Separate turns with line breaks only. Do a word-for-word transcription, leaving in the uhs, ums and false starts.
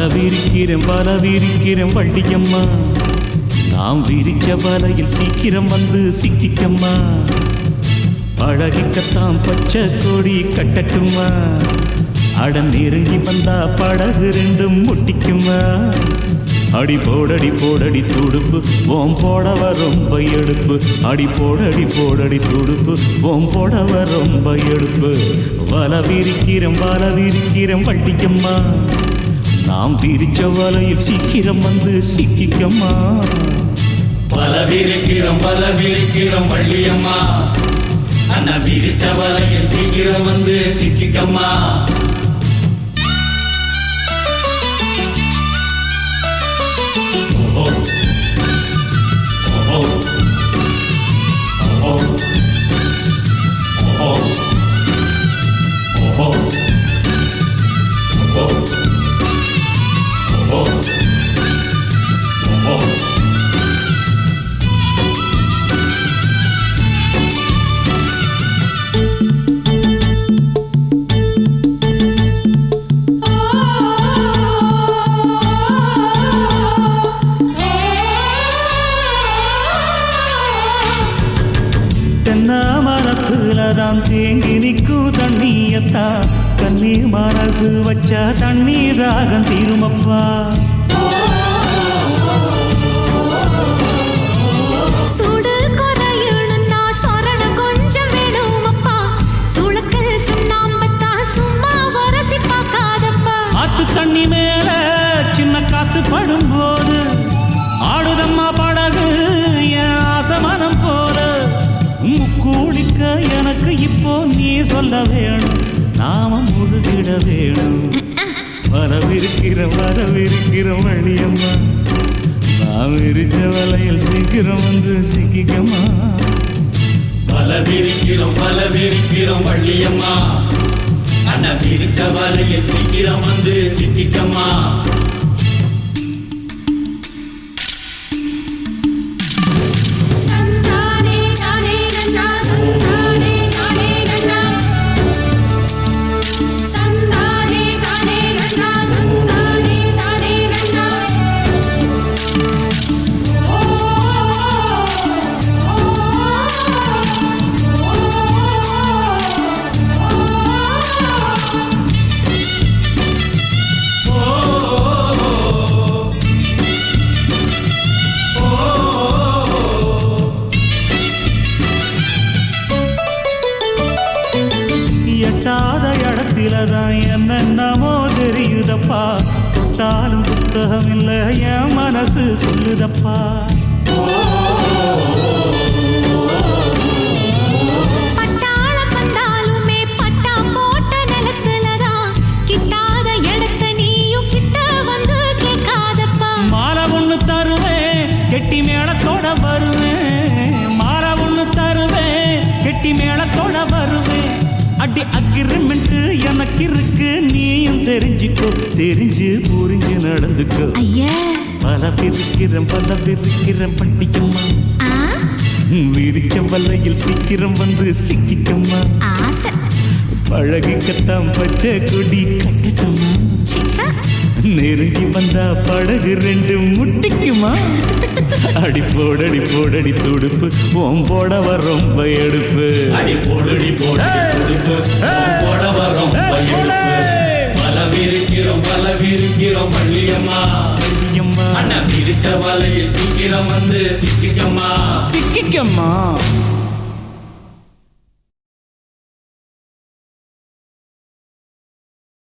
விரிக்கிறேன் வல விரிக்கிறேன் வள்ளியம்மா நாம் விரிச்ச வலையில் சீக்கிரம் வந்து சிக்கிக்கம்மா பழகிக்கத்தான் பச்சை கொடி கட்டட்டுமா அட நெருங்கி வந்தா படகு ரெண்டும் முட்டிக்குமா அடி போடடி போடடி துடுப்பு ஓம் போடவ ரொம்ப எடுப்பு அடி போடடி போடடி துடுப்பு ஓம் போடவ ரொம்ப எடுப்பு வல விரிக்கிறேன் வல விரிக்கிறேன் வள்ளியம்மா நாம் விரிச்ச வலையில் சீக்கிரம் வந்து சிக்கிக்கம்மா
வல விரிக்கிறோம் வல விரிக்கிறோம் வள்ளியம்மா அண்ணா விரிச்ச வலையில் சீக்கிரம் வந்து சிக்கிக்கம்மா
மரத்துலதான் தேங்கி நிற்கும் தண்ணியத்தா கண்ணீர் மனசு வச்சா தண்ணீர் ராகம் தீருமப்பா
சுடு கொறையணும்னா சொரண கொஞ்சம் வேணுமப்பா சுளக்கல் சுண்ணாம்பத்தா சும்மா வரசி பார்க்காதப்பா
ஆத்து தண்ணி மேல சின்ன காத்து படும்போது ஆடுதம்மா படகு என் ஆசமனம் போல முக்கூடிக்க எனக்கு இப்போ நீ சொல்ல வேணும் நாம முழுகிட வேணும் வரவிருக்கிற வரவிருக்கிற வழியம்மா நாம் விரிச்ச வலையில் சீக்கிரம் வந்து சிக்கிக்கம்மா
வல விரிக்கிறோம் வல விரிக்கிறோம் வள்ளியம்மா அண்ணா விரிச்ச வலையில் சீக்கிரம் வந்து சிக்கிக்கம்மா
எட்டாத இடத்தில்தான் என்னென்னமோ தெரியுதப்பா தொட்டாலும் புத்தகம் இல்ல என் மனசு சொல்லுதப்பா
பட்டாள பந்தாலுமே பட்டா போட்ட நிலத்துலதான் கிட்டாத இடத்த நீயும் கிட்ட வந்து கேட்காதப்பா
மாலை ஒண்ணு தருவேன் கெட்டி மேளத்தோட வருவேன் மாலை ஒண்ணு தருவேன் கெட்டி மேளத்தோட வருவேன் அடி அக்ரிமெண்ட் எனக்கு இருக்கு நீயும் தெரிஞ்சுக்கோ தெரிஞ்சு புரிஞ்சு நடந்துக்கோ
ஐயா
பல பிரிக்கிறேன் பல பிரிக்கிறேன் பட்டிக்கம்மா விரிச்ச வலையில் சீக்கிரம் வந்து சிக்கிக்கம்மா
ஆசை
பழகிக்கத்தான் பச்சை கொடி கட்டட்டுமா நெருங்கி வந்தா படகு ரெண்டு முட்டிக்குமா அடி போடடி போடடி துடுப்பு ஓம் போடவ ரொம்ப எடுப்பு
அடி போடடி போடடி துடுப்பு போடவ ரொம்ப எடுப்பு வல விரிக்கிறோம் வல விரிக்கிறோம் வள்ளியம்மா
வள்ளியம்மா
அண்ணா விரிச்ச வலையில் சீக்கிரம் வந்து சிக்கிக்கம்மா
சிக்கிக்கம்மா